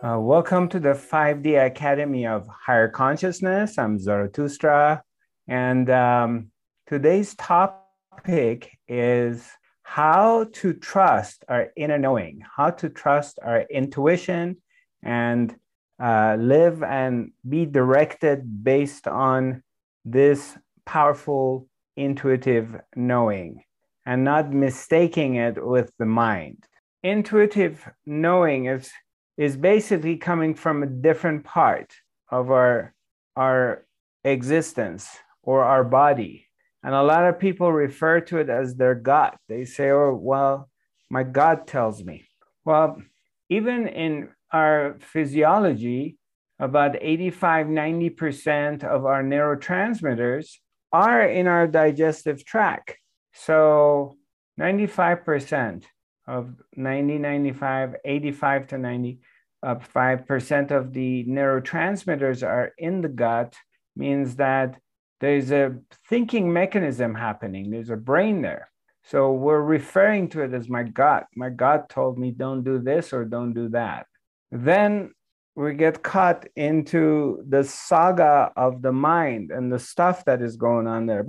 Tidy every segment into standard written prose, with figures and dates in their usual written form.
Welcome to the 5D Academy of Higher Consciousness. I'm Zarathustra, and today's topic is how to trust our inner knowing, how to trust our intuition, and live and be directed based on this powerful intuitive knowing and not mistaking it with the mind. Intuitive knowing is basically coming from a different part of our existence or our body. And a lot of people refer to it as their gut. They say, oh, well, my gut tells me. Well, even in our physiology, about 85-90% of our neurotransmitters are in our digestive tract. So 95% of 85 to 95% of the neurotransmitters are in the gut, means that there's a thinking mechanism happening. There's a brain there. So we're referring to it as my gut. My gut told me don't do this or don't do that. Then we get caught into the saga of the mind and the stuff that is going on there.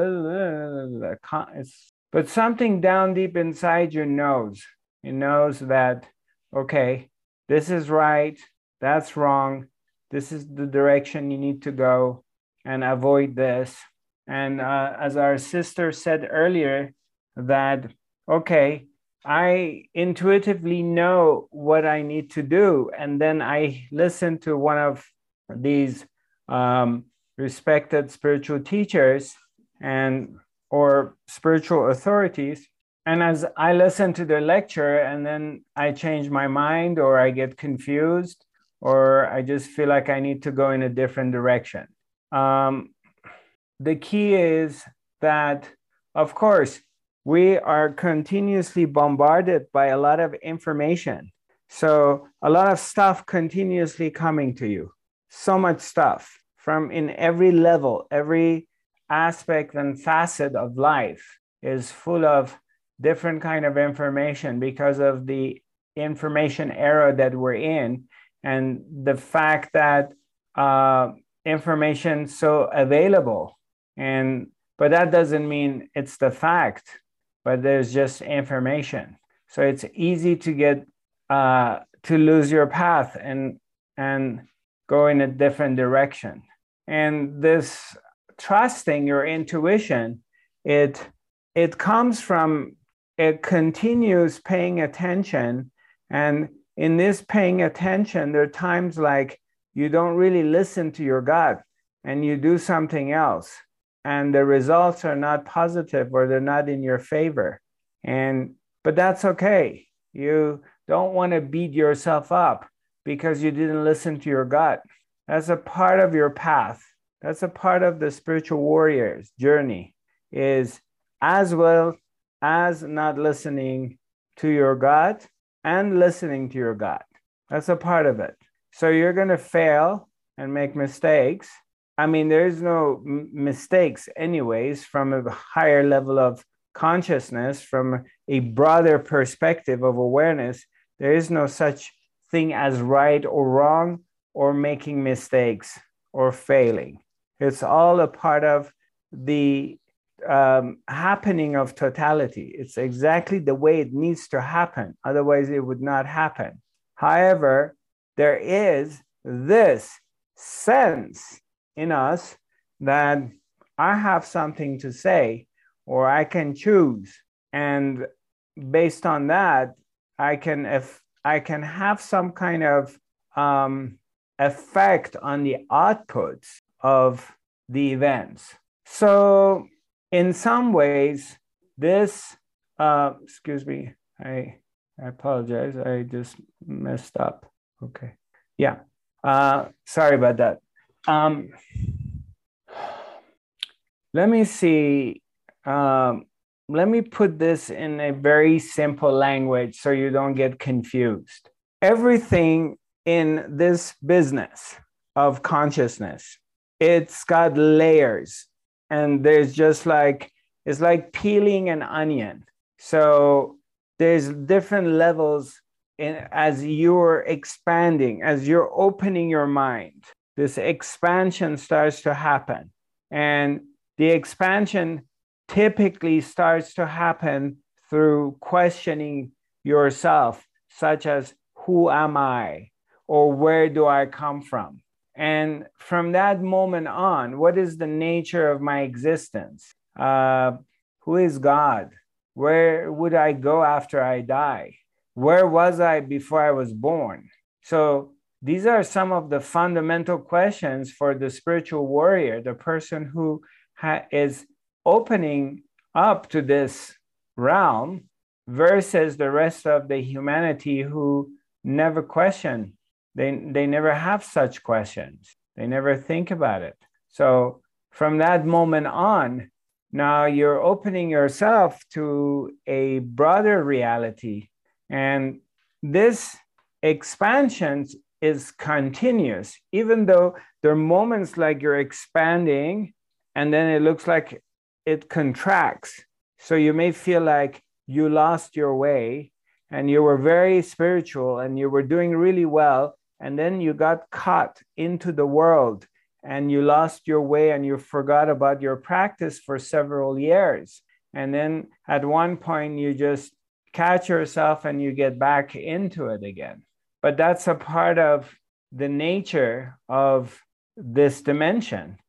But something down deep inside you knows. It knows that, okay, this is right, that's wrong, this is the direction you need to go and avoid this. And as our sister said earlier, that, okay, I intuitively know what I need to do. And then I listen to one of these respected spiritual teachers or spiritual authorities. And as I listen to their lecture and then I change my mind or I get confused or I just feel like I need to go in a different direction. The key is that, of course, we are continuously bombarded by a lot of information. So a lot of stuff continuously coming to you. So much stuff from in every level, every aspect and facet of life is full of different kind of information because of the information era that we're in and the fact that information is so available. But that doesn't mean it's the fact, but there's just information. So it's easy to get to lose your path and go in a different direction. And this trusting your intuition, it comes from a continuous paying attention. And in this paying attention, there are times like you don't really listen to your gut and you do something else. And the results are not positive or they're not in your favor. But that's okay. You don't want to beat yourself up because you didn't listen to your gut. That's a part of your path. That's a part of the spiritual warrior's journey, is as well as not listening to your gut and listening to your gut. That's a part of it. So you're going to fail and make mistakes. I mean, there's no mistakes anyways from a higher level of consciousness, from a broader perspective of awareness. There is no such thing as right or wrong or making mistakes or failing. It's all a part of the happening of totality. It's exactly the way it needs to happen. Otherwise, it would not happen. However, there is this sense in us that I have something to say or I can choose. And based on that, I can have some kind of effect on the outputs of the events. So in some ways, this, excuse me, I apologize. I just messed up. Okay. Yeah. Sorry about that. Let me see. Let me put this in a very simple language so you don't get confused. Everything in this business of consciousness, it's got layers, and there's just like, it's like peeling an onion. So there's different levels as you're expanding, as you're opening your mind, this expansion starts to happen. And the expansion typically starts to happen through questioning yourself, such as, who am I? Or where do I come from? And from that moment on, what is the nature of my existence? Who is God? Where would I go after I die? Where was I before I was born? So these are some of the fundamental questions for the spiritual warrior, the person who is opening up to this realm, versus the rest of the humanity who never question. They never have such questions. They never think about it. So from that moment on, now you're opening yourself to a broader reality. And this expansion is continuous, even though there are moments like you're expanding and then it looks like it contracts. So you may feel like you lost your way and you were very spiritual and you were doing really well. And then you got caught into the world and you lost your way and you forgot about your practice for several years. And then at one point you just catch yourself and you get back into it again. But that's a part of the nature of this dimension.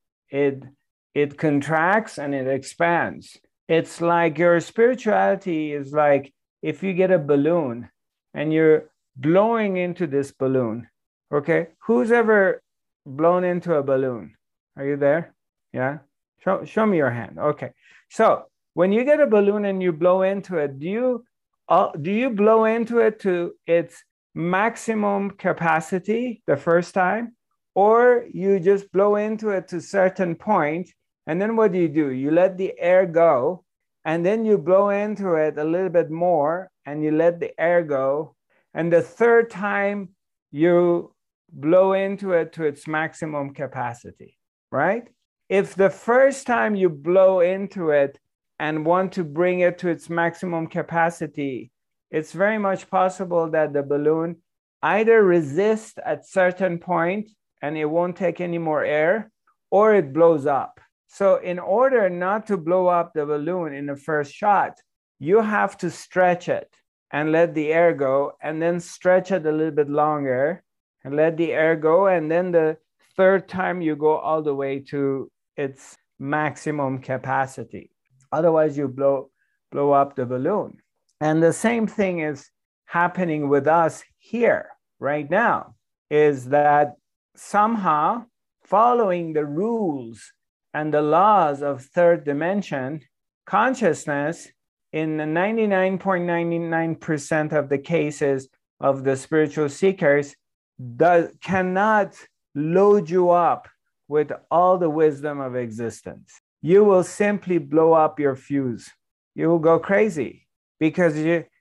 It contracts and it expands. It's like your spirituality is like if you get a balloon and you're blowing into this balloon. Okay, who's ever blown into a balloon? Are you there? Yeah, show me your hand. Okay, so when you get a balloon and you blow into it, do you blow into it to its maximum capacity the first time, or you just blow into it to a certain point, and then what do? You let the air go, and then you blow into it a little bit more, and you let the air go, and the third time you blow into it to its maximum capacity, right? If the first time you blow into it and want to bring it to its maximum capacity, it's very much possible that the balloon either resists at certain point and it won't take any more air, or it blows up. So in order not to blow up the balloon in the first shot, you have to stretch it and let the air go, and then stretch it a little bit longer and let the air go. And then the third time you go all the way to its maximum capacity. Otherwise you blow up the balloon. And the same thing is happening with us here right now, is that somehow following the rules and the laws of third dimension, consciousness in 99.99% of the cases of the spiritual seekers cannot load you up with all the wisdom of existence. You will simply blow up your fuse. You will go crazy because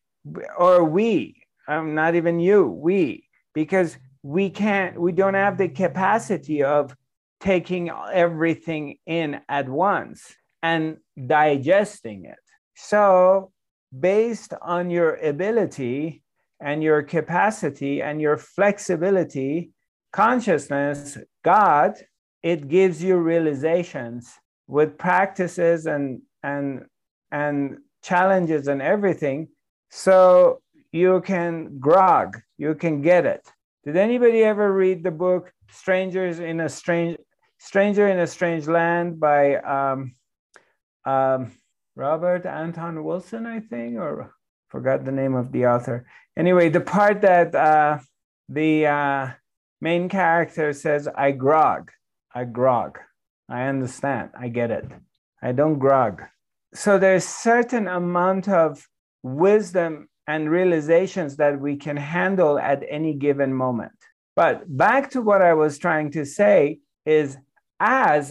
not even you, because we don't have the capacity of taking everything in at once and digesting it. So based on your ability and your capacity and your flexibility, consciousness, God, it gives you realizations with practices and challenges and everything, so you can grog, you can get it. Did anybody ever read the book Stranger in a Strange Land by Robert Anton Wilson, I think, or forgot the name of the author. Anyway, the part that the main character says, I grog. I understand, I get it. I don't grog. So there's certain amount of wisdom and realizations that we can handle at any given moment. But back to what I was trying to say is, as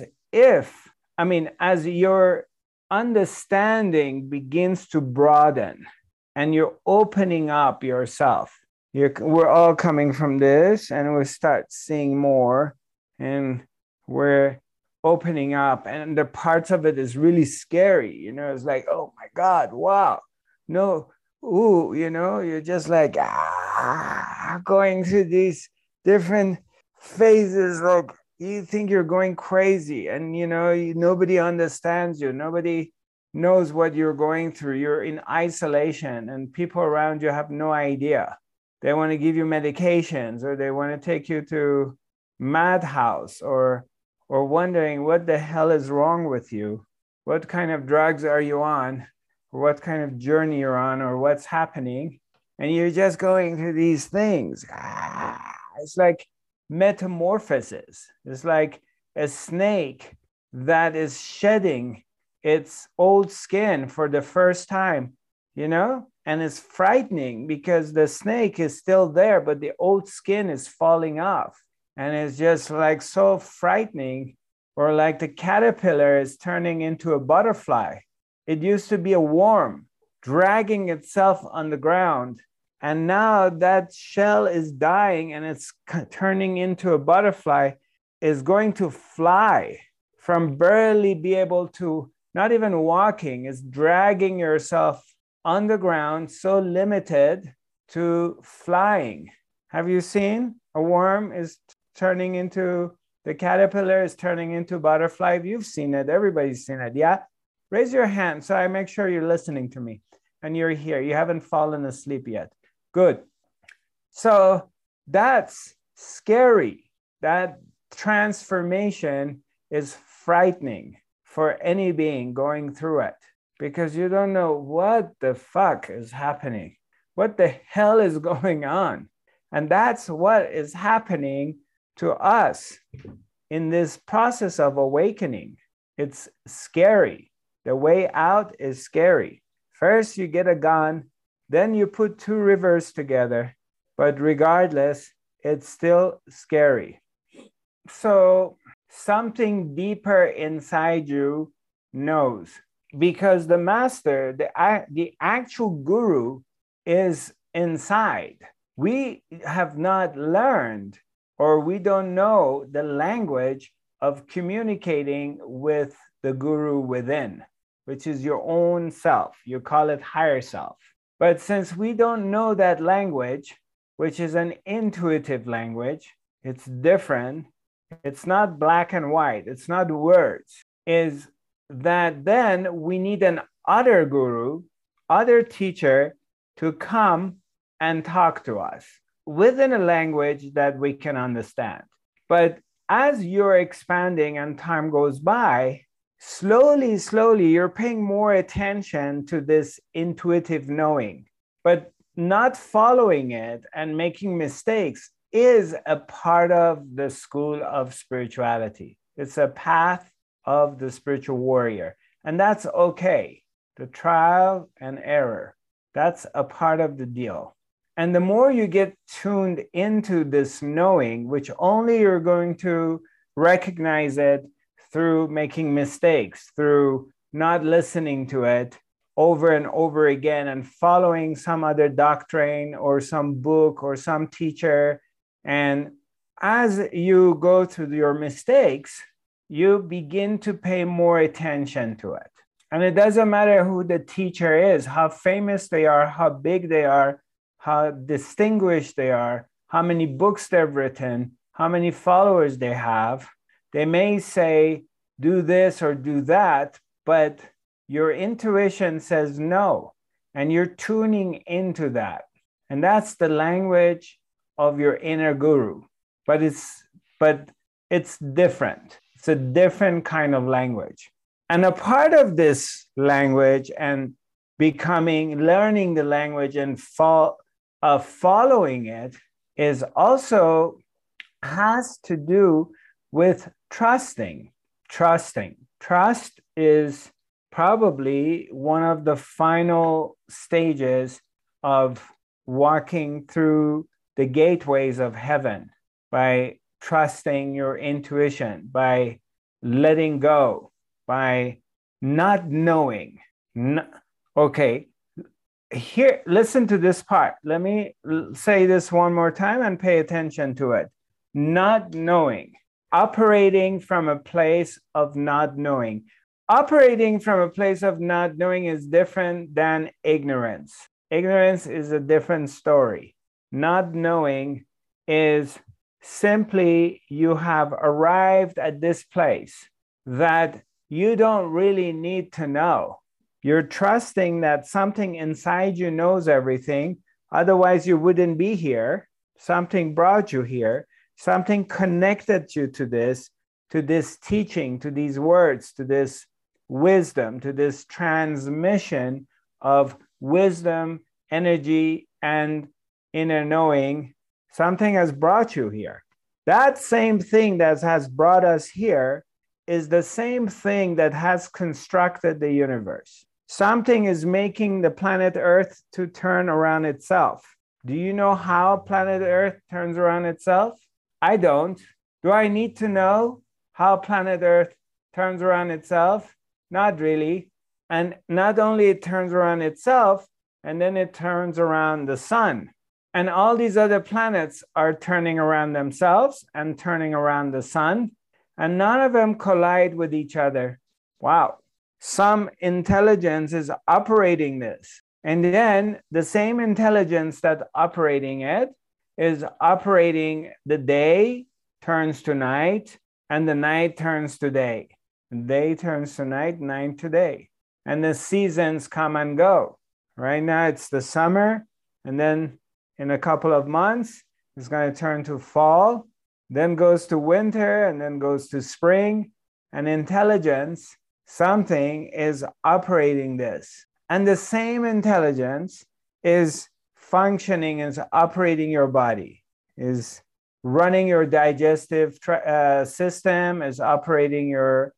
your understanding begins to broaden and you're opening up yourself, we're all coming from this and we start seeing more and we're opening up, and the parts of it is really scary. It's like, oh my God, wow. No, ooh, you're just like, going through these different phases. Like you think you're going crazy, and nobody understands you. Nobody knows what you're going through. You're in isolation, and people around you have no idea. They want to give you medications, or they want to take you to madhouse, or wondering what the hell is wrong with you. What kind of drugs are you on? Or what kind of journey you're on, or what's happening? And you're just going through these things. It's like metamorphosis. It's like a snake that is shedding its old skin for the first time, and it's frightening because the snake is still there, but the old skin is falling off. And it's just like so frightening. Or like the caterpillar is turning into a butterfly. It used to be a worm dragging itself on the ground. And now that shell is dying and it's turning into a butterfly, is going to fly from barely be able to, not even walking, is dragging yourself on the ground, so limited to flying. Have you seen a worm is turning into, the caterpillar is turning into butterfly? You've seen it. Everybody's seen it. Yeah. Raise your hand so I make sure you're listening to me and you're here. You haven't fallen asleep yet. Good. So that's scary. That transformation is frightening for any being going through it, because you don't know what the fuck is happening. What the hell is going on? And that's what is happening to us in this process of awakening. It's scary. The way out is scary. First, you get a gun, then you put two rivers together, but regardless, it's still scary. So something deeper inside you knows, because the master, the actual guru, is inside. We have not learned, or we don't know the language of communicating with the guru within, which is your own self. You call it higher self. But since we don't know that language, which is an intuitive language, it's different. It's not black and white. It's not words. Is that then we need an other guru, other teacher to come and talk to us within a language that we can understand. But as you're expanding and time goes by, slowly, you're paying more attention to this intuitive knowing, but not following it and making mistakes is a part of the school of spirituality. It's a path of the spiritual warrior. And that's okay. The trial and error, that's a part of the deal. And the more you get tuned into this knowing, which only you're going to recognize it through making mistakes, through not listening to it over and over again and following some other doctrine or some book or some teacher. And as you go through your mistakes, you begin to pay more attention to it. And it doesn't matter who the teacher is, how famous they are, how big they are, how distinguished they are, how many books they've written, how many followers they have. They may say, do this or do that, but your intuition says no, and you're tuning into that. And that's the language of your inner guru. But it's different. It's a different kind of language. And a part of this language and learning the language and following it is also has to do with trusting. Trust is probably one of the final stages of walking through the gateways of heaven, by trusting your intuition, by letting go, by not knowing. Okay, here, listen to this part. Let me say this one more time and pay attention to it. Not knowing, operating from a place of not knowing. Operating from a place of not knowing is different than ignorance. Ignorance is a different story. not knowing is simply you have arrived at this place that you don't really need to know. You're trusting that something inside you knows everything. Otherwise, you wouldn't be here. Something brought you here. Something connected you to this teaching, to these words, to this wisdom, to this transmission of wisdom, energy, and inner knowing. Something has brought you here. That same thing that has brought us here is the same thing that has constructed the universe. Something is making the planet Earth to turn around itself. Do you know how planet Earth turns around itself? I don't. Do I need to know how planet Earth turns around itself? Not really. And not only it turns around itself, and then it turns around the sun. And all these other planets are turning around themselves and turning around the sun, and none of them collide with each other. Wow. Some intelligence is operating this. And then the same intelligence that's operating it is operating the day turns to night, and the night turns to day. Day turns to night, night to day. And the seasons come and go. Right now it's the summer, and then in a couple of months, it's going to turn to fall, then goes to winter, and then goes to spring. And intelligence, something is operating this. And the same intelligence is functioning, is operating your body, is running your digestive system, is operating your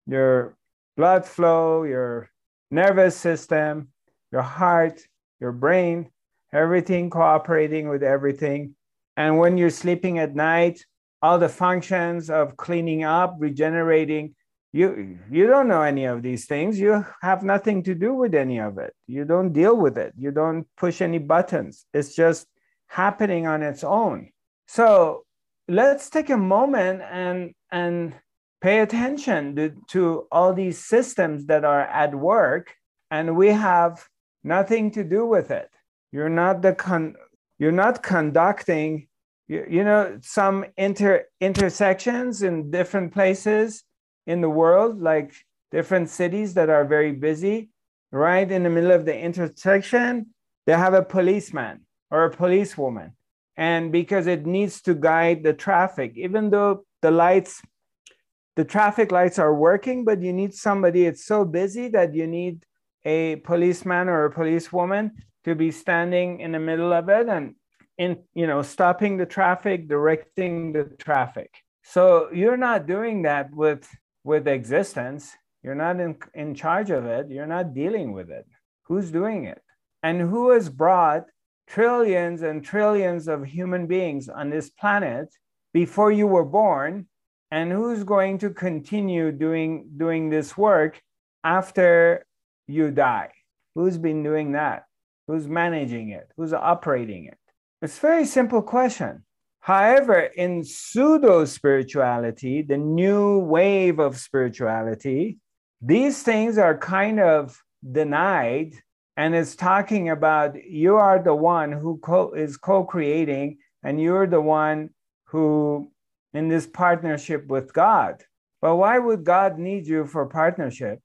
blood flow, your nervous system, your heart, your brain, everything cooperating with everything. And when you're sleeping at night, all the functions of cleaning up, regenerating, you don't know any of these things. You have nothing to do with any of it. You don't deal with it. You don't push any buttons. It's just happening on its own. So let's take a moment and pay attention to all these systems that are at work, and we have nothing to do with it. You're not conducting, some intersections in different places in the world, like different cities that are very busy. Right in the middle of the intersection, they have a policeman or a policewoman. And because it needs to guide the traffic, even though the traffic lights are working, but you need somebody, it's so busy that you need a policeman or a policewoman to be standing in the middle of it and stopping the traffic, directing the traffic. So you're not doing that with existence. You're not in charge of it. You're not dealing with it. Who's doing it? And who has brought trillions and trillions of human beings on this planet before you were born? And who's going to continue doing this work after you die? Who's been doing that? Who's managing it? Who's operating it? It's a very simple question. However, in pseudo-spirituality, the new wave of spirituality, these things are kind of denied, and it's talking about you are the one who is co-creating, and you're the one who in this partnership with God. But why would God need you for partnership?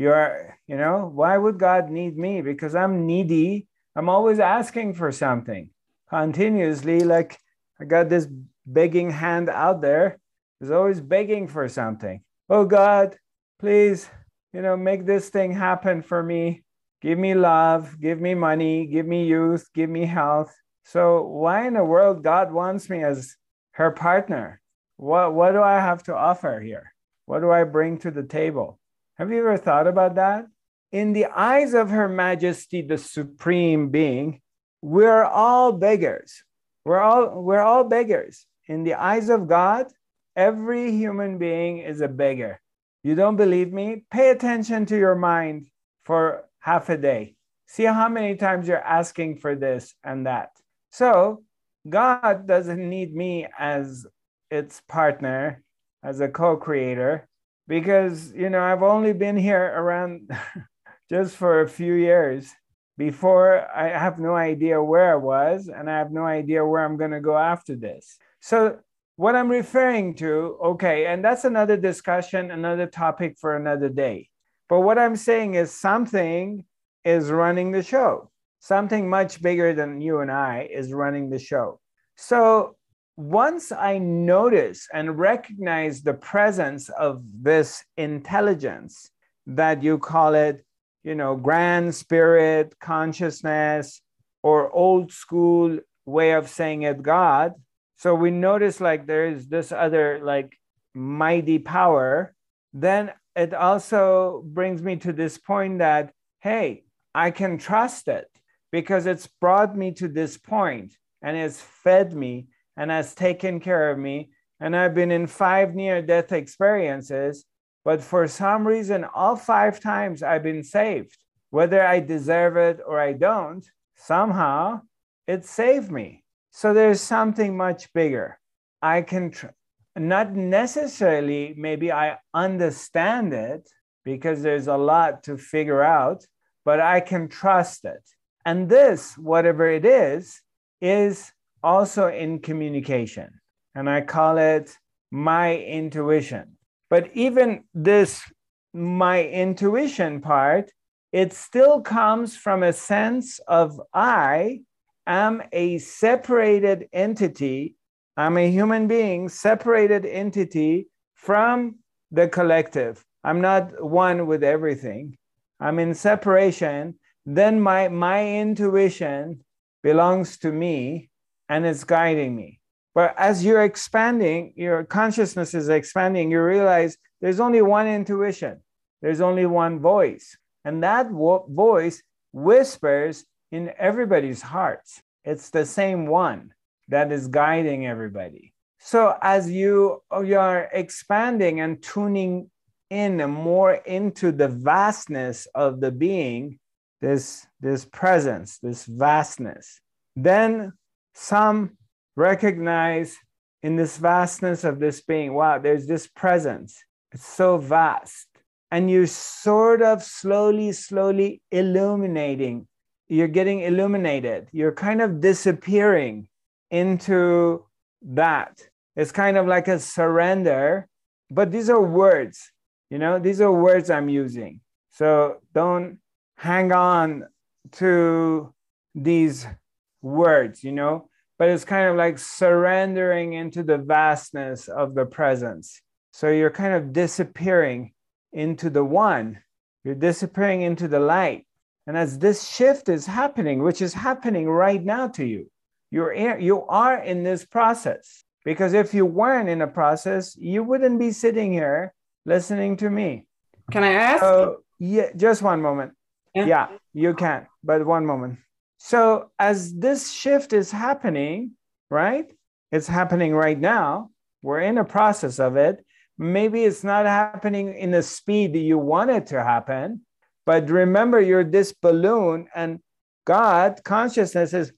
Why would God need me? Because I'm needy. I'm always asking for something continuously. Like I got this begging hand out there. It's always begging for something. Oh God, please, make this thing happen for me. Give me love, give me money, give me youth, give me health. So why in the world God wants me as her partner? What do I have to offer here? What do I bring to the table? Have you ever thought about that? In the eyes of Her Majesty, the Supreme Being, we're all beggars. We're all beggars. In the eyes of God, every human being is a beggar. You don't believe me? Pay attention to your mind for half a day. See how many times you're asking for this and that. So God doesn't need me as its partner, as a co-creator, because I've only been here around just for a few years. before I have no idea where I was, and I have no idea where I'm going to go after this. So what I'm referring to, okay, and that's another discussion, another topic for another day. But what I'm saying is something is running the show. Something much bigger than you and I is running the show. So once I notice and recognize the presence of this intelligence, that you call it, grand spirit, consciousness, or old school way of saying it, God. So we notice like there is this other like mighty power. Then it also brings me to this point that, hey, I can trust it because it's brought me to this point and it's fed me and has taken care of me. And I've been in 5 near-death experiences, but for some reason, all 5 times I've been saved. Whether I deserve it or I don't, somehow it saved me. So there's something much bigger. I can not necessarily, maybe I understand it because there's a lot to figure out, but I can trust it. And this, whatever it is also in communication. And I call it my intuition. But even this, my intuition part, it still comes from a sense of I am a separated entity. I'm a human being, separated entity from the collective. I'm not one with everything. I'm in separation. Then my intuition belongs to me and it's guiding me. But as you're expanding, your consciousness is expanding, you realize there's only one intuition. There's only one voice. And that voice whispers in everybody's hearts. It's the same one that is guiding everybody. So as you are expanding and tuning in more into the vastness of the being, this presence, this vastness, then some recognize in this vastness of this being, wow, there's this presence. It's so vast. And you sort of slowly illuminating. You're getting illuminated. You're kind of disappearing into that. It's kind of like a surrender, but these are words, these are words I'm using. So don't hang on to these words, but it's kind of like surrendering into the vastness of the presence. So you're kind of disappearing into the one, you're disappearing into the light. And as this shift is happening, which is happening right now to you, you are in this process. Because if you weren't in a process, you wouldn't be sitting here listening to me. Can I ask? Yeah, just one moment. Yeah, you can, but one moment. So as this shift is happening, right? It's happening right now. We're in a process of it. Maybe it's not happening in the speed that you want it to happen, but remember you're this balloon and God, consciousness is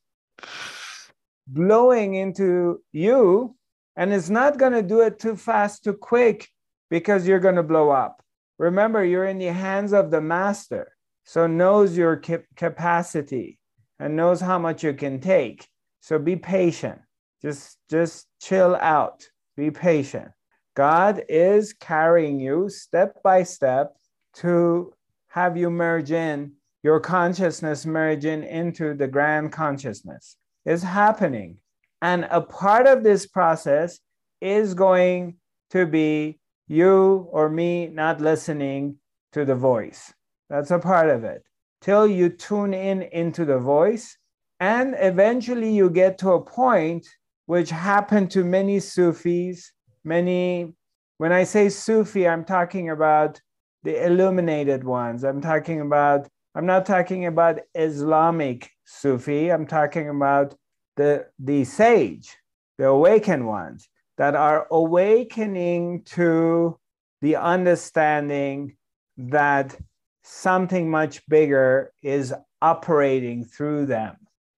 blowing into you, and it's not going to do it too fast, too quick, because you're going to blow up. Remember, you're in the hands of the master, so knows your capacity and knows how much you can take. So be patient. Just chill out. Be patient. God is carrying you step by step to have you merge in, your consciousness merge into the grand consciousness. It's happening. And a part of this process is going to be you or me not listening to the voice. That's a part of it. Till you tune into the voice, and eventually you get to a point which happened to many Sufis, when I say Sufi, I'm talking about the illuminated ones. I'm not talking about Islamic Sufi. I'm talking about the sage, the awakened ones that are awakening to the understanding that something much bigger is operating through them.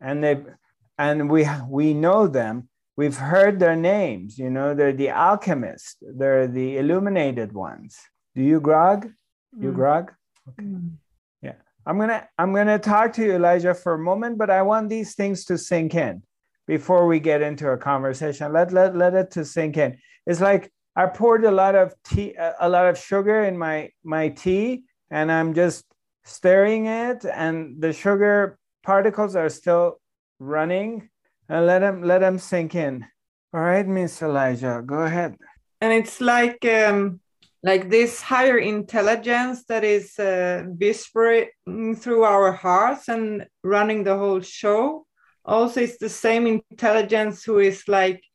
And we know them. We've heard their names, they're the alchemists, they're the illuminated ones. Do you grog? You grog? Okay. Yeah. I'm gonna talk to you, Elijah, for a moment, but I want these things to sink in before we get into a conversation. Let it to sink in. It's like I poured a lot of tea, a lot of sugar in my tea, and I'm just stirring it, and the sugar particles are still running. And let them sink in. All right, Miss Elijah, go ahead. And it's like this higher intelligence that is whispering through our hearts and running the whole show. Also, it's the same intelligence who is like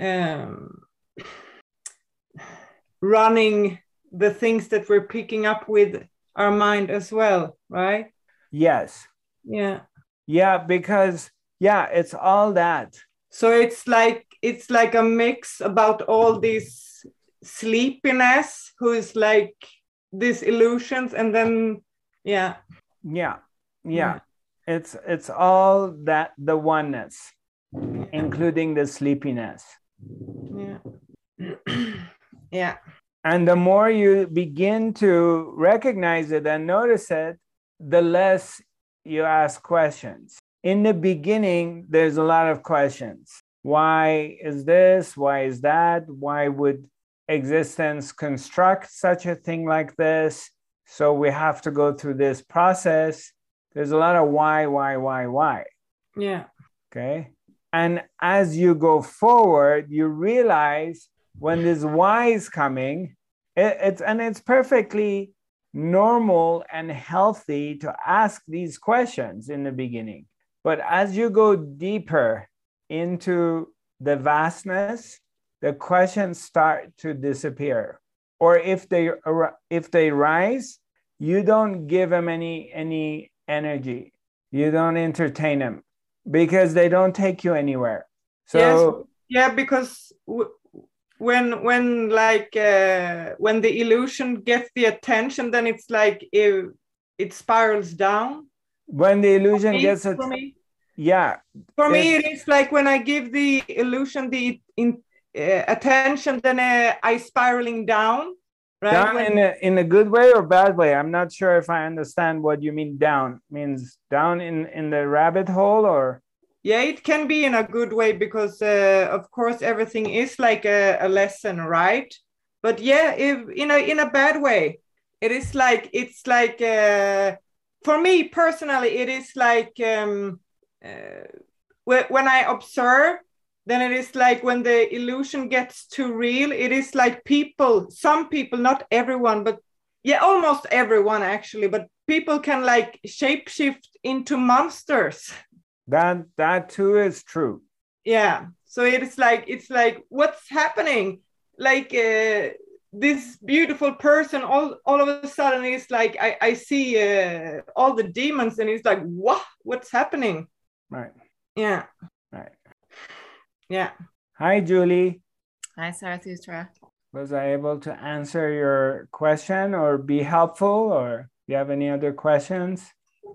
running the things that we're picking up with our mind as well, right? Yes. Yeah. Yeah, because it's all that. So it's like a mix about all this sleepiness, who is like these illusions, and then yeah. It's all that, the oneness, including the sleepiness. Yeah. And the more you begin to recognize it and notice it, the less you ask questions. In the beginning, there's a lot of questions. Why is this? Why is that? Why would existence construct such a thing like this? So we have to go through this process. There's a lot of why. Yeah. Okay. And as you go forward, you realize when this why is coming, it's perfectly normal and healthy to ask these questions in the beginning. But as you go deeper into the vastness, the questions start to disappear. Or if they rise, you don't give them any energy. You don't entertain them because they don't take you anywhere. So yes, yeah, because when the illusion gets the attention, then it's like it spirals down. When the illusion gets it, yeah. For me, it is like when I give the illusion the attention, then I spiraling down. Right? Down in a good way or bad way? I'm not sure if I understand what you mean. Down means down in the rabbit hole, or? Yeah, it can be in a good way because, of course, everything is like a lesson, right? But yeah, if in a bad way, it's like for me personally, it is like when I observe, then it is like when the illusion gets too real, it is like some people, not everyone, but yeah, almost everyone actually, but people can like shapeshift into monsters. That too is true. Yeah. So it's like what's happening? Like this beautiful person, all of a sudden it's like I see all the demons, and it's like, what's happening? Right. Yeah. Right. Yeah. Hi, Julie. Hi, Zarathustra. Was I able to answer your question or be helpful, or do you have any other questions?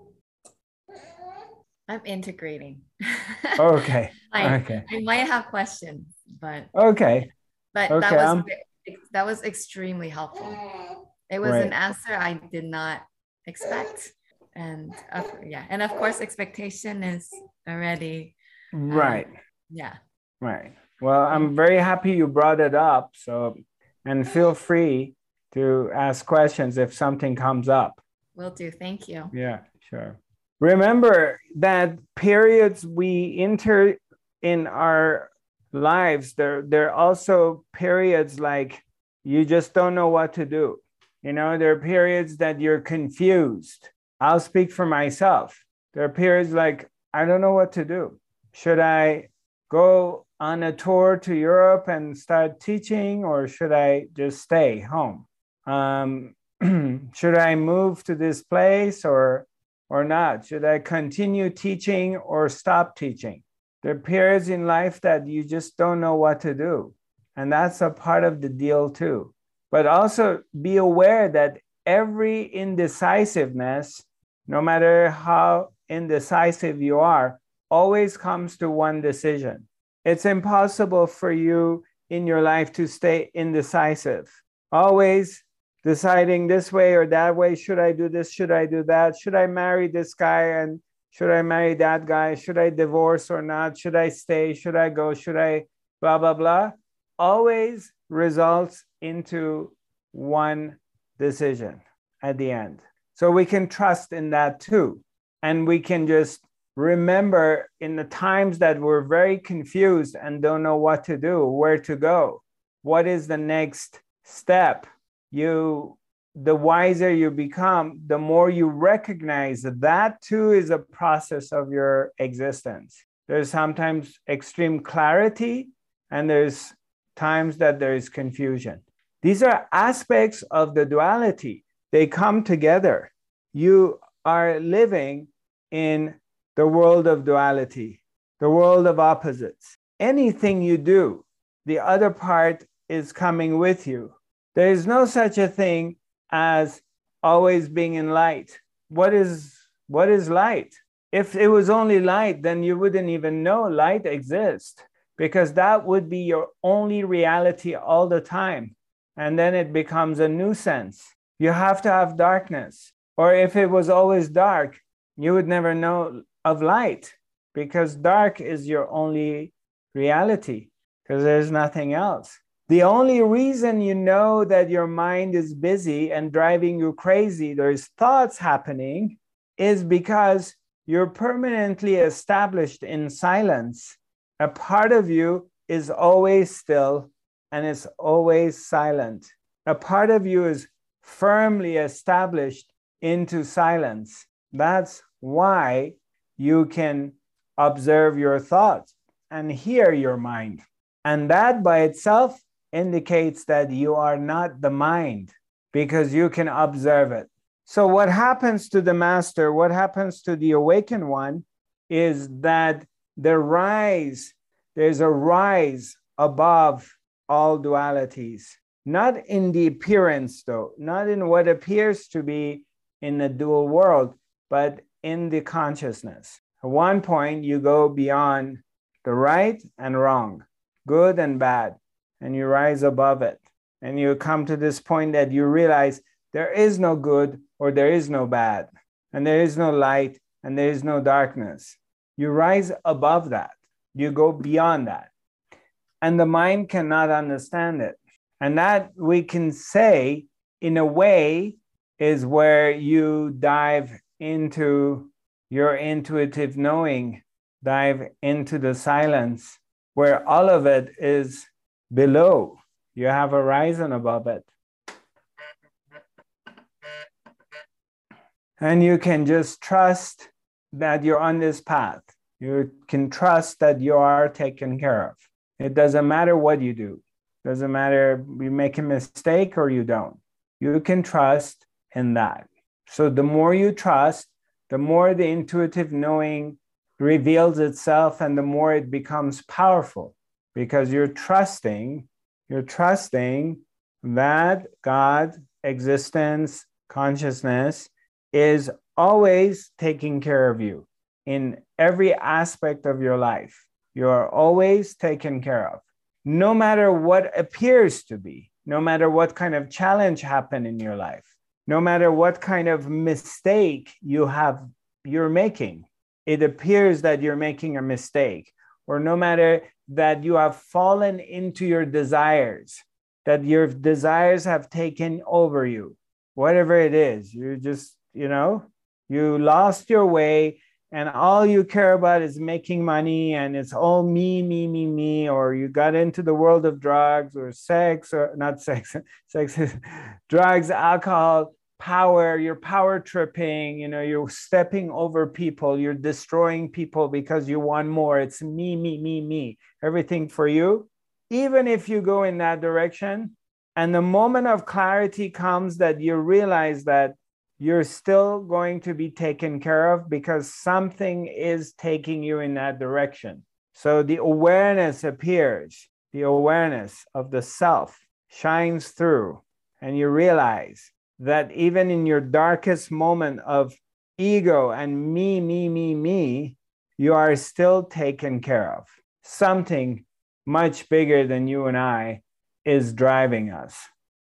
I'm integrating. Okay. I might have questions, but okay. But that was extremely helpful. It was an answer I did not expect, and and of course, expectation is already right. Right. Well, I'm very happy you brought it up. So, and feel free to ask questions if something comes up. Will do. Thank you. Yeah, sure. Remember that periods we enter in our lives, there are also periods like you just don't know what to do. There are periods that you're confused. I'll speak for myself. There are periods like, I don't know what to do. Should I go on a tour to Europe and start teaching, or should I just stay home? Should I move to this place or not? Should I continue teaching or stop teaching? There are periods in life that you just don't know what to do. And that's a part of the deal too. But also be aware that every indecisiveness, no matter how indecisive you are, always comes to one decision. It's impossible for you in your life to stay indecisive. Always deciding this way or that way. Should I do this? Should I do that? Should I marry this guy? And should I marry that guy? Should I divorce or not? Should I stay? Should I go? Should I blah, blah, blah? Always results into one decision at the end. So we can trust in that too. And we can just remember in the times that we're very confused and don't know what to do, where to go, what is the next step. The wiser you become, the more you recognize that that too is a process of your existence. There's sometimes extreme clarity, and there's times that there is confusion. These are aspects of the duality. They come together. You are living in the world of duality, the world of opposites. Anything you do, the other part is coming with you. There is no such a thing as always being in light. What is light? If it was only light, then you wouldn't even know light exists, because that would be your only reality all the time. And then it becomes a nuisance. You have to have darkness. Or if it was always dark, you would never know of light, because dark is your only reality, because there's nothing else. The only reason you know that your mind is busy and driving you crazy, there's thoughts happening, is because you're permanently established in silence. A part of you is always still and it's always silent. A part of you is firmly established into silence. That's why you can observe your thoughts and hear your mind. And that by itself indicates that you are not the mind, because you can observe it. So what happens to the master, what happens to the awakened one, is that there's a rise above all dualities. Not in the appearance though, not in what appears to be in the dual world, but in the consciousness. At one point, you go beyond the right and wrong, good and bad, and you rise above it. And you come to this point that you realize there is no good or there is no bad, and there is no light and there is no darkness. You rise above that. You go beyond that. And the mind cannot understand it. And that, we can say, in a way, is where you dive into your intuitive knowing, dive into the silence, where all of it is below. You have a horizon above it. And you can just trust that you're on this path. You can trust that you are taken care of. It doesn't matter what you do. It doesn't matter you make a mistake or you don't. You can trust in that. So the more you trust, the more the intuitive knowing reveals itself, and the more it becomes powerful, because you're trusting that God, existence, consciousness is always taking care of you in every aspect of your life. You are always taken care of, no matter what appears to be, no matter what kind of challenge happened in your life, no matter what kind of mistake you're making. It appears that you're making a mistake, or no matter that you have fallen into your desires, that your desires have taken over you, whatever it is, you just, you lost your way, and all you care about is making money, and it's all me, me, me, me, or you got into the world of drugs or sex, or not sex, drugs, alcohol, power, you're power tripping, you're stepping over people, you're destroying people because you want more. It's me, me, me, me, everything for you. Even if you go in that direction, and the moment of clarity comes that you realize that you're still going to be taken care of, because something is taking you in that direction. So the awareness appears, the awareness of the self shines through, and you realize that even in your darkest moment of ego and me, me, me, me, you are still taken care of. Something much bigger than you and I is driving us.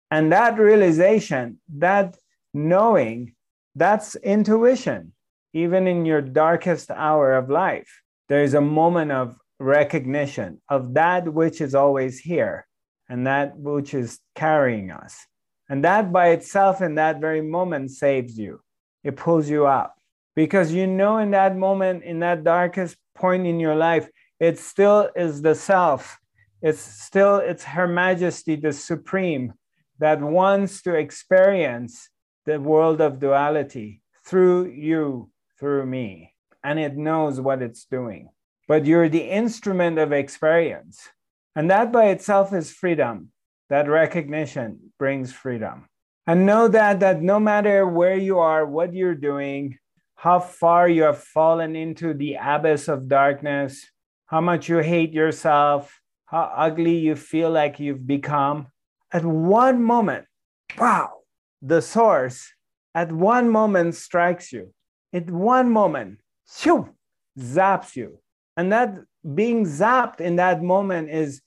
And that realization, that knowing, that's intuition. Even in your darkest hour of life, there is a moment of recognition of that which is always here and that which is carrying us. And that by itself in that very moment saves you. It pulls you up because you know in that moment, in that darkest point in your life, it still is the self. It's Her Majesty, the Supreme, that wants to experience the world of duality through you, through me. And it knows what it's doing. But you're the instrument of experience. And that by itself is freedom. That recognition brings freedom. And know that no matter where you are, what you're doing, how far you have fallen into the abyss of darkness, how much you hate yourself, how ugly you feel like you've become, at one moment, wow, the source at one moment strikes you. At one moment, shoo, zaps you. And that being zapped in that moment is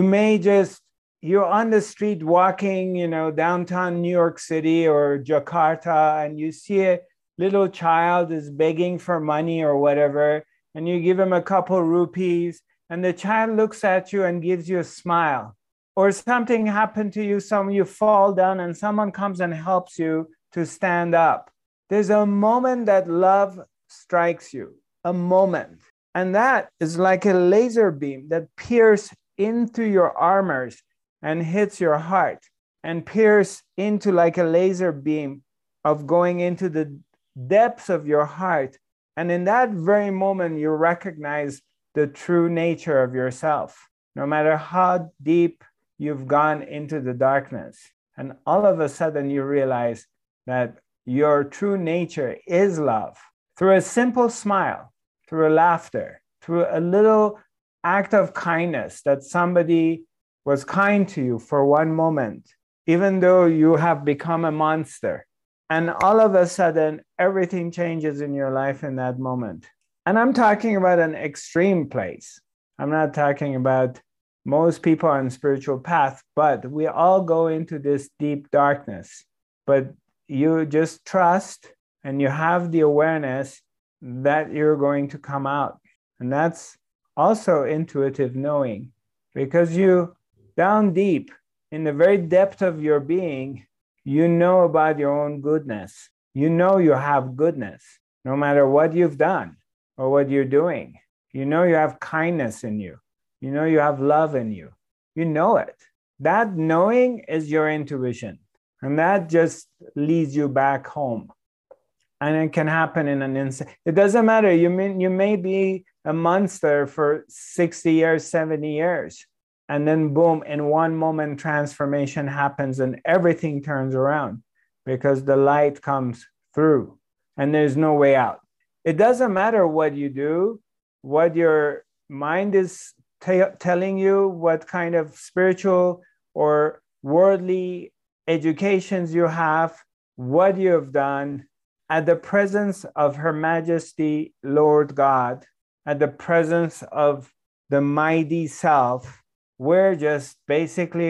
you're on the street walking, downtown New York City or Jakarta, and you see a little child is begging for money or whatever, and you give him a couple rupees, and the child looks at you and gives you a smile. Or something happened to you, you fall down and someone comes and helps you to stand up. There's a moment that love strikes you, a moment. And that is like a laser beam that pierces into your armors and hits your heart and pierces into like a laser beam of going into the depths of your heart. And in that very moment, you recognize the true nature of yourself, no matter how deep you've gone into the darkness. And all of a sudden you realize that your true nature is love. Through a simple smile, through a laughter, through a little act of kindness that somebody was kind to you for one moment, even though you have become a monster. And all of a sudden, everything changes in your life in that moment. And I'm talking about an extreme place. I'm not talking about most people on spiritual path, but we all go into this deep darkness. But you just trust and you have the awareness that you're going to come out. And that's also intuitive knowing, because you, down deep, in the very depth of your being, you know about your own goodness. You know you have goodness, no matter what you've done or what you're doing. You know you have kindness in you. You know you have love in you. You know it. That knowing is your intuition. And that just leads you back home. And it can happen in an instant. It doesn't matter. You may be a monster for 60 years, 70 years. And then boom, in one moment, transformation happens and everything turns around because the light comes through and there's no way out. It doesn't matter what you do, what your mind is telling you, what kind of spiritual or worldly educations you have, what you have done. At the presence of Her Majesty, Lord God, at the presence of the mighty self, we're just basically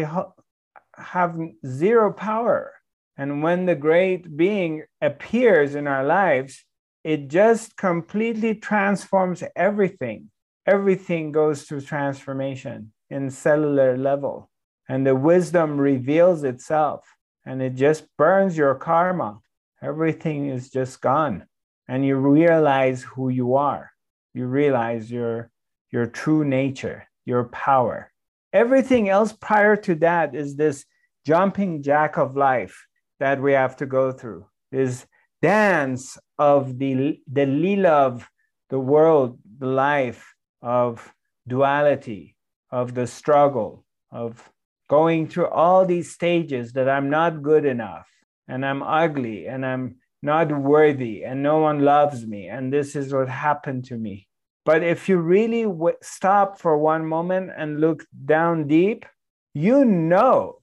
have zero power. And when the great being appears in our lives, it just completely transforms everything. Everything goes through transformation in cellular level. And the wisdom reveals itself and it just burns your karma. Everything is just gone. And you realize who you are. You realize your true nature, your power. Everything else prior to that is this jumping jack of life that we have to go through. This dance of the lila of the world, the life of duality, of the struggle, of going through all these stages that I'm not good enough, and I'm ugly, and I'm not worthy, and no one loves me, and this is what happened to me. But if you really stop for one moment and look down deep, you know,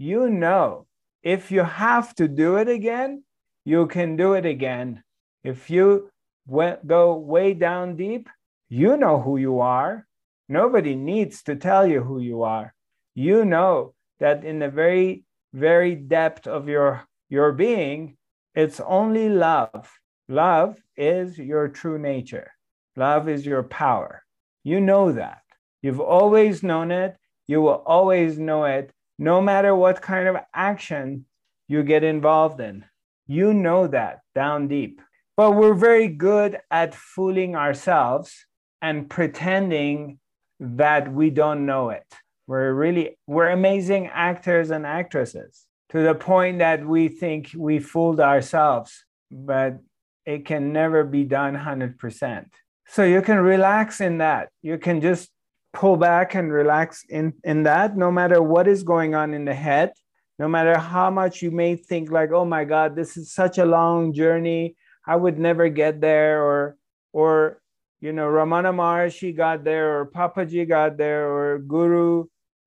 if you have to do it again, you can do it again. If you go way down deep, you know who you are. Nobody needs to tell you who you are. You know that in the very, very depth of your being, it's only love. Love is your true nature. Love is your power. You know that. You've always known it. You will always know it, no matter what kind of action you get involved in. You know that down deep. But we're very good at fooling ourselves and pretending that we don't know it. We're amazing actors and actresses to the point that we think we fooled ourselves, but it can never be done 100%. So you can relax in that. You can just pull back and relax in that, no matter what is going on in the head, no matter how much you may think like, oh my God, this is such a long journey. I would never get there, or Ramana Maharshi got there, or Papaji got there, or Guru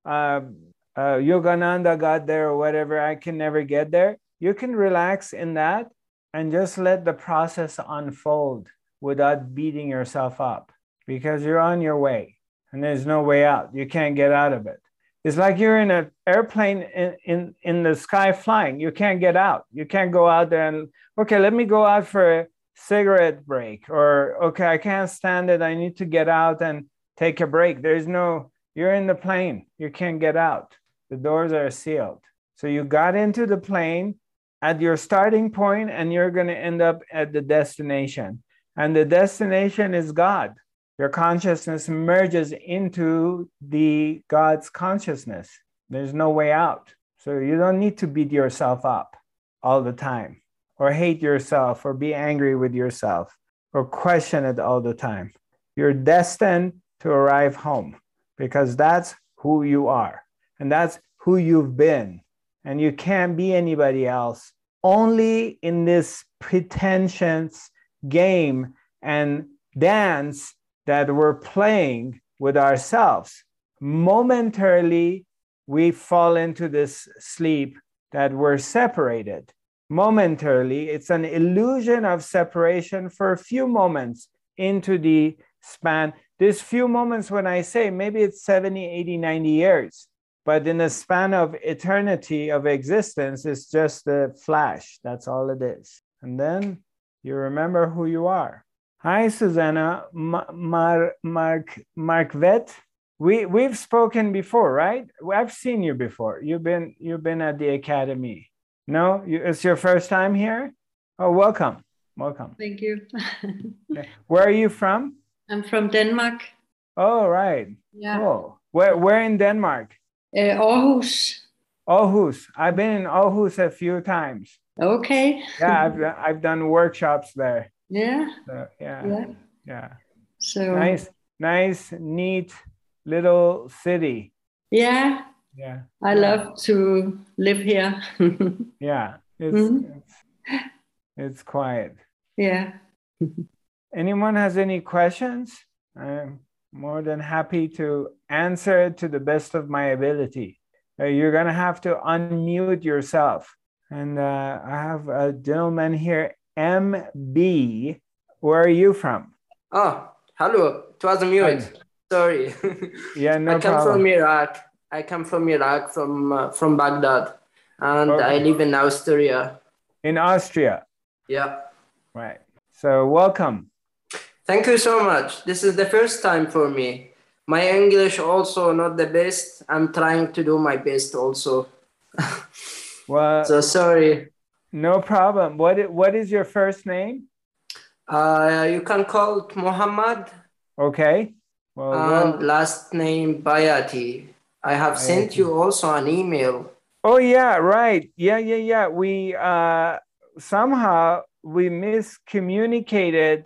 Yogananda got there, or whatever. I can never get there. You can relax in that and just let the process unfold without beating yourself up, because you're on your way and there's no way out. You can't get out of it. It's like you're in an airplane in the sky flying. You can't get out. You can't go out there and, okay, let me go out for a cigarette break, or, okay, I can't stand it. I need to get out and take a break. You're in the plane. You can't get out. The doors are sealed. So you got into the plane at your starting point, and you're going to end up at the destination. And the destination is God. Your consciousness merges into the God's consciousness. There's no way out. So you don't need to beat yourself up all the time, or hate yourself, or be angry with yourself, or question it all the time. You're destined to arrive home, because that's who you are, and that's who you've been. And you can't be anybody else. Only in this pretentious game and dance that we're playing with ourselves, momentarily we fall into this sleep that we're separated. Momentarily, it's an illusion of separation for a few moments into the span. This few moments, when I say, maybe it's 70, 80, 90 years, but in the span of eternity of existence, it's just a flash. That's all it is. And then you remember who you are. Hi, Susanna. Markvet. We've spoken before, right? I've seen you before. You've been at the academy. No, it's your first time here? Oh, welcome. Welcome. Thank you. Where are you from? I'm from Denmark. Oh, right. Yeah. Cool. Where in Denmark? Aarhus. Aarhus. I've been in Aarhus a few times. Okay. Yeah, I've done workshops there. Yeah. So, Yeah. So nice, neat little city. Yeah. Yeah. I love to live here. Yeah. It's quiet. Yeah. Anyone has any questions? I'm more than happy to answer it to the best of my ability. You're going to have to unmute yourself. And I have a gentleman here, MB. Where are you from? Oh, hello. It was a mute. Hi. Sorry. Yeah, no I come problem. from Iraq. I come from Iraq, from Baghdad. And Okay. I live in Austria. In Austria. Yeah. Right. So welcome. Thank you so much. This is the first time for me. My English also not the best. I'm trying to do my best also. Well, So sorry. no problem. What is your first name? You can call it Muhammad, Okay. and last name Bayati. I have sent you also an email. Oh yeah, right. Yeah. We somehow we miscommunicated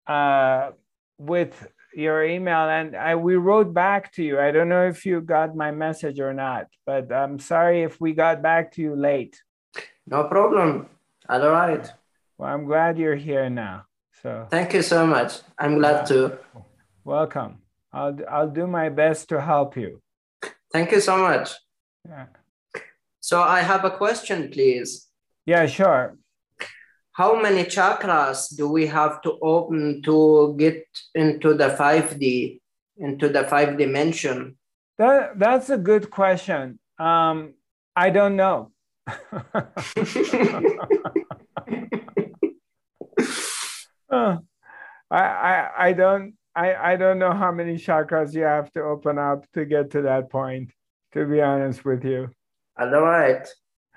with your email, and we wrote back to you. I don't know if you got my message or not, but I'm sorry if we got back to you late. No problem. All right. Well, I'm glad you're here now. So Thank you so much. I'm glad to. welcome. I'll do my best to help you. Thank you so much. Yeah. So I have a question, please. Yeah, sure. How many chakras do we have to open to get into the 5D, into the 5 dimension? That's a good question. I don't know. Oh, I don't know how many chakras you have to open up to get to that point, to be honest with you. All right.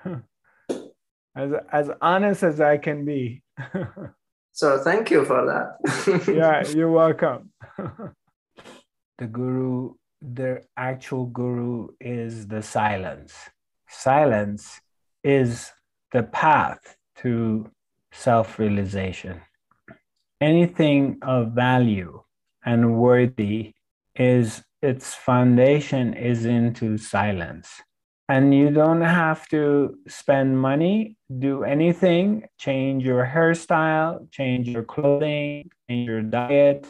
As honest as I can be. So thank you for that. Yeah, you're welcome. The guru, the actual guru is the silence. Silence is the path to self-realization. Anything of value and worthy is its foundation is into silence. And you don't have to spend money, do anything, change your hairstyle, change your clothing, change your diet,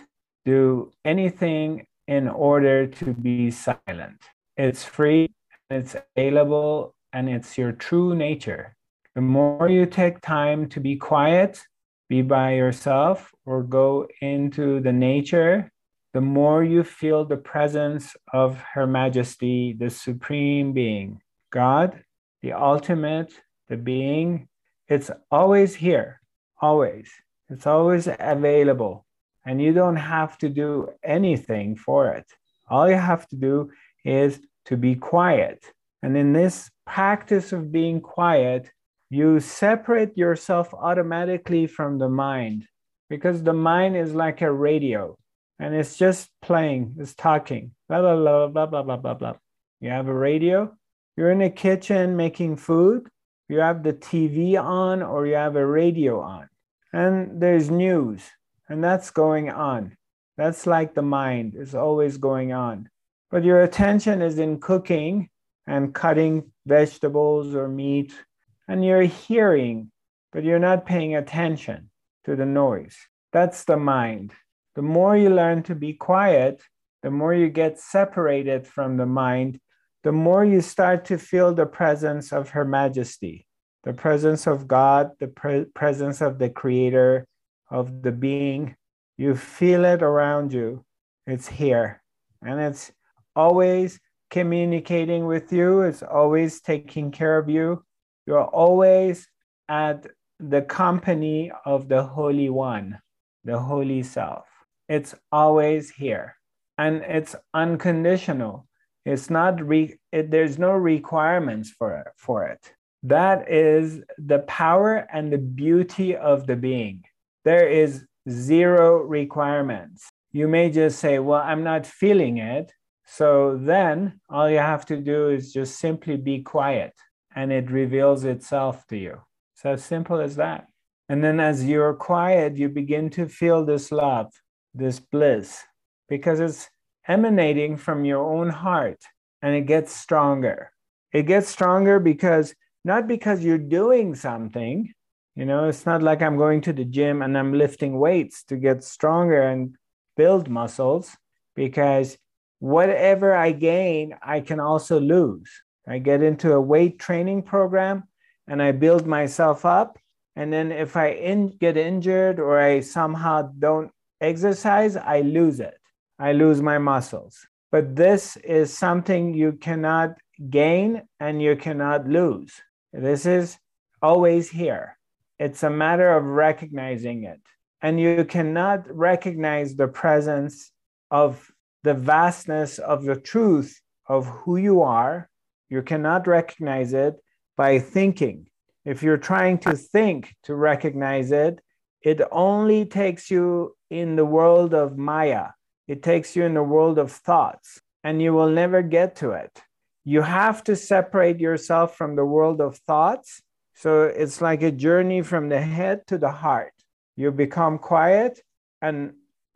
do anything in order to be silent. It's free, it's available, and it's your true nature. The more you take time to be quiet, be by yourself, or go into the nature, the more you feel the presence of Her Majesty, the Supreme Being, God, the ultimate, the being. It's always here, always. It's always available. And you don't have to do anything for it. All you have to do is to be quiet. And in this practice of being quiet, you separate yourself automatically from the mind, because the mind is like a radio and it's just playing, it's talking, blah, blah, blah, blah, blah, blah, blah, blah. You have a radio, you're in a kitchen making food, you have the TV on or you have a radio on, and there's news, and that's going on. That's like the mind is always going on. But your attention is in cooking and cutting vegetables or meat, and you're hearing, but you're not paying attention to the noise. That's the mind. The more you learn to be quiet, the more you get separated from the mind, the more you start to feel the presence of Her Majesty, the presence of God, the presence of the Creator, of the being. You feel it around you. It's here. And it's always communicating with you. It's always taking care of you. You're always at the company of the Holy One, the Holy Self. It's always here. And it's unconditional. It's not, there's no requirements for it. That is the power and the beauty of the being. There is zero requirements. You may just say, well, I'm not feeling it. So then all you have to do is just simply be quiet, and it reveals itself to you. It's as simple as that. And then as you're quiet, you begin to feel this love, this bliss, because it's emanating from your own heart, and it gets stronger. It gets stronger because, not because you're doing something, you know, it's not like I'm going to the gym and I'm lifting weights to get stronger and build muscles, because whatever I gain, I can also lose. I get into a weight training program and I build myself up. And then if I get injured or I somehow don't exercise, I lose it. I lose my muscles. But this is something you cannot gain and you cannot lose. This is always here. It's a matter of recognizing it. And you cannot recognize the presence of the vastness of the truth of who you are. You cannot recognize it by thinking. If you're trying to think to recognize it, it only takes you in the world of Maya. It takes you in the world of thoughts, and you will never get to it. You have to separate yourself from the world of thoughts. So it's like a journey from the head to the heart. You become quiet, and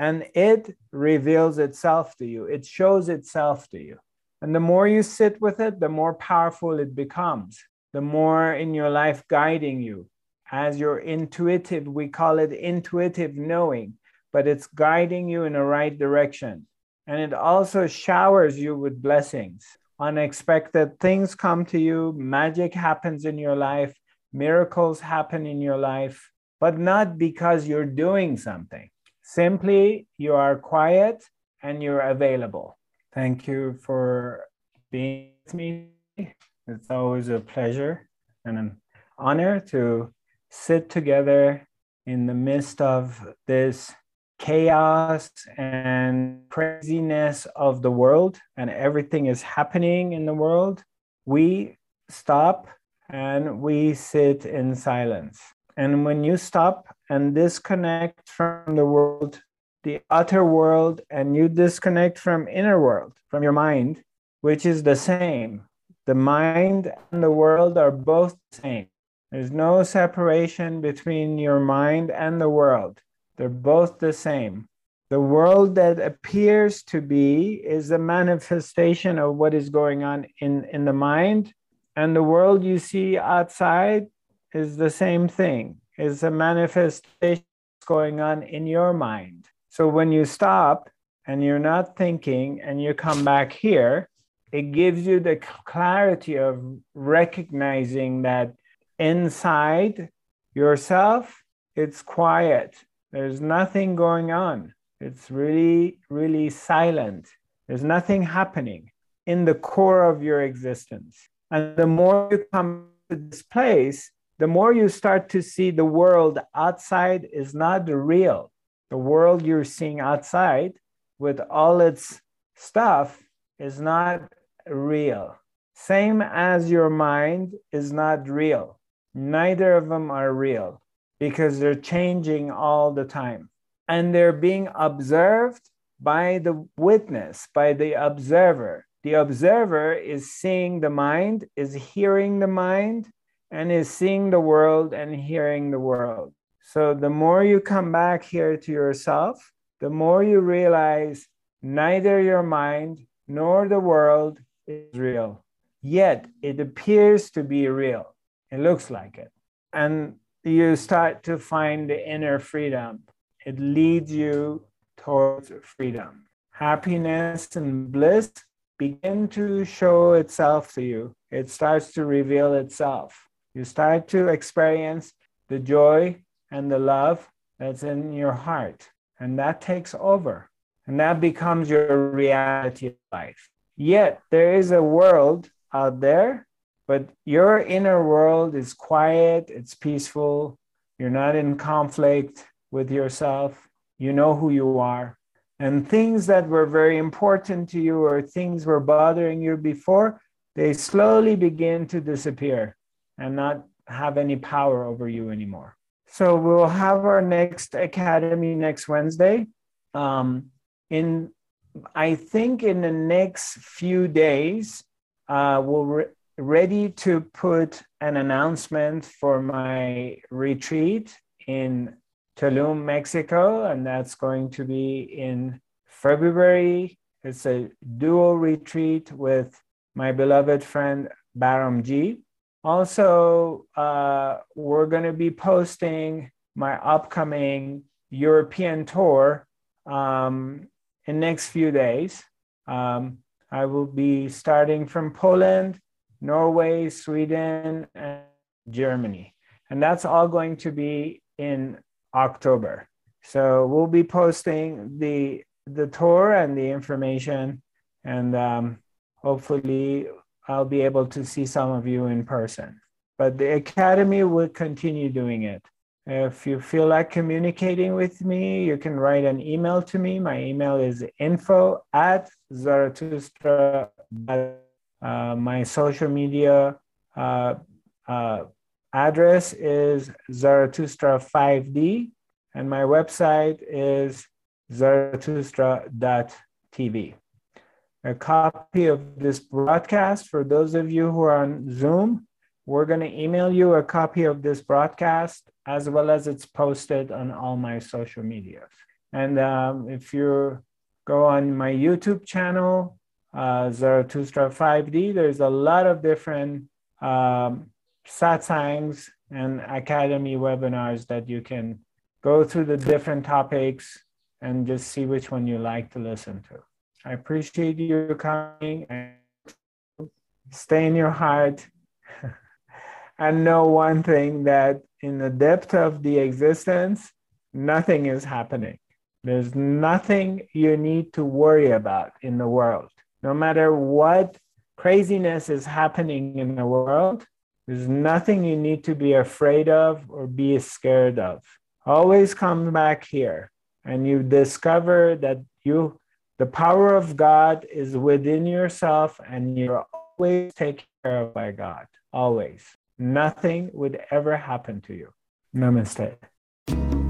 it reveals itself to you. It shows itself to you. And the more you sit with it, the more powerful it becomes. The more in your life guiding you. As your intuitive, we call it intuitive knowing, but it's guiding you in the right direction. And it also showers you with blessings. Unexpected things come to you, magic happens in your life, miracles happen in your life, but not because you're doing something. Simply, you are quiet and you're available. Thank you for being with me. It's always a pleasure. and an honor to sit together in the midst of this chaos and craziness of the world, and everything is happening in the world. We stop and we sit in silence. And when you stop and disconnect from the world, the outer world, and you disconnect from inner world, from your mind, which is the same. The mind and the world are both the same. There's no separation between your mind and the world. They're both the same. The world that appears to be is a manifestation of what is going on in the mind. And the world you see outside is the same thing. It's a manifestation going on in your mind. So when you stop and you're not thinking and you come back here, it gives you the clarity of recognizing that inside yourself, it's quiet. There's nothing going on. It's really, really silent. There's nothing happening in the core of your existence. And the more you come to this place, the more you start to see the world outside is not real. The world you're seeing outside with all its stuff is not real. Same as your mind is not real. Neither of them are real because they're changing all the time. And they're being observed by the witness, by the observer. The observer is seeing the mind, is hearing the mind, and is seeing the world and hearing the world. So the more you come back here to yourself, the more you realize neither your mind nor the world is real. Yet it appears to be real. It looks like it. And you start to find the inner freedom. It leads you towards freedom. Happiness and bliss begin to show itself to you. It starts to reveal itself. You start to experience the joy and the love that's in your heart. And that takes over. And that becomes your reality of life. Yet there is a world out there, but your inner world is quiet, it's peaceful. You're not in conflict with yourself. You know who you are. And things that were very important to you or things were bothering you before, they slowly begin to disappear and not have any power over you anymore. So we'll have our next academy next Wednesday. I think in the next few days, we'll ready to put an announcement for my retreat in Tulum, Mexico, and that's going to be in February. It's a dual retreat with my beloved friend Baramji. Also, we're going to be posting my upcoming European tour in the next few days. I will be starting from Poland, Norway, Sweden, and Germany. And that's all going to be in October. So we'll be posting the tour and the information, and hopefully I'll be able to see some of you in person. But the Academy will continue doing it. If you feel like communicating with me, you can write an email to me. My email is info@zarathustra. My social media address is Zarathustra5D, and my website is zarathustra.tv. A copy of this broadcast, for those of you who are on Zoom, we're going to email you a copy of this broadcast as well as it's posted on all my social medias. And if you go on my YouTube channel, Zarathustra5D, there's a lot of different satsangs and academy webinars that you can go through the different topics and just see which one you like to listen to. I appreciate you coming, and stay in your heart and know one thing, that in the depth of the existence, nothing is happening. There's nothing you need to worry about in the world. No matter what craziness is happening in the world, There's nothing you need to be afraid of or be scared of. Always come back here and you discover that the power of God is within yourself and you're always taken care of by God. Always. Nothing would ever happen to you. Namaste.